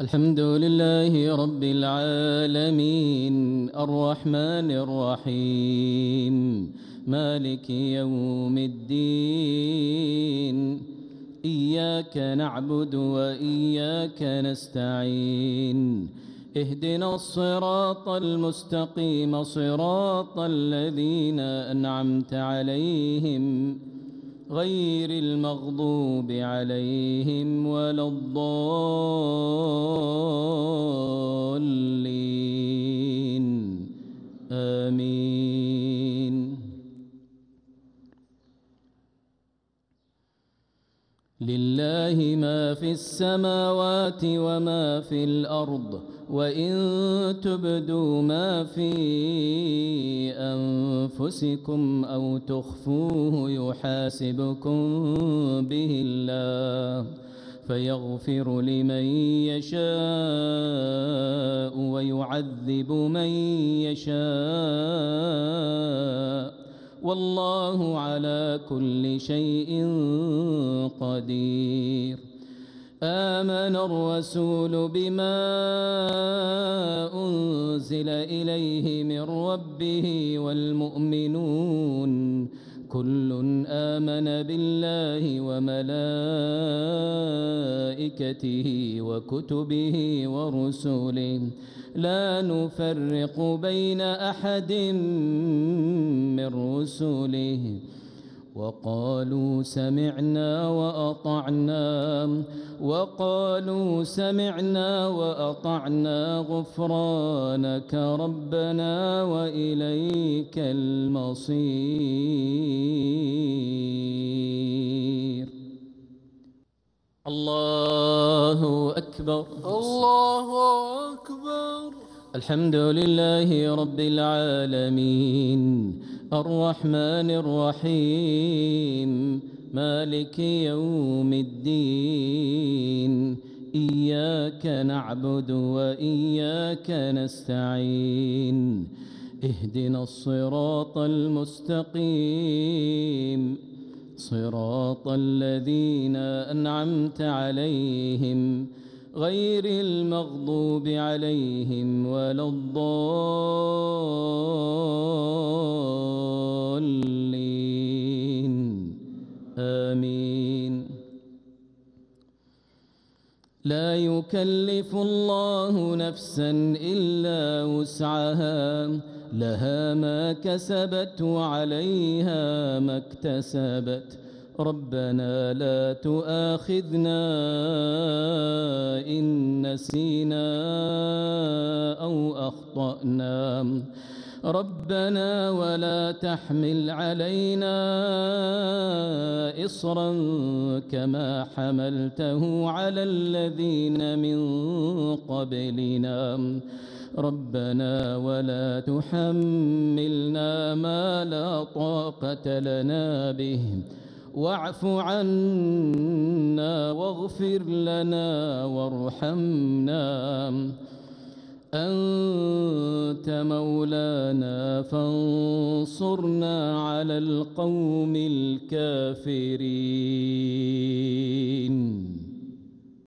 الحمد لله رب العالمين الرحمن الرحيم مالك يوم الدين إياك نعبد وإياك نستعين اهدنا الصراط المستقيم صراط الذين أنعمت عليهم غير المغضوب عليهم ولا الضالين آمين. لله ما في السماوات وما في الأرض وإن تبدوا ما في أنفسكم أو تخفوه يحاسبكم به الله فيغفر لمن يشاء ويعذب من يشاء والله على كل شيء قدير. آمن الرسول بما أنزل إليه من ربه والمؤمنون كل آمن بالله وملائكته وكتبه ورسله لا نفرق بين أحد من رسله وقالوا سمعنا وأطعنا غفرانك ربنا وإليك المصير. الله أكبر الله أكبر. الحمد لله رب العالمين الرحمن الرحيم مالك يوم الدين إياك نعبد وإياك نستعين اهدنا الصراط المستقيم صراط الذين أنعمت عليهم غير المغضوب عليهم ولا الضالين آمين. لا يكلف الله نفسا إلا وسعها لها ما كسبت وعليها ما اكتسبت ربنا لا تؤاخذنا إن نسينا أو أخطأنا ربنا ولا تحمل علينا إصرا كما حملته على الذين من قبلنا ربنا ولا تحملنا ما لا طاقة لنا به واعف عنا واغفر لنا وارحمنا أنت مولانا فانصرنا على القوم الكافرين.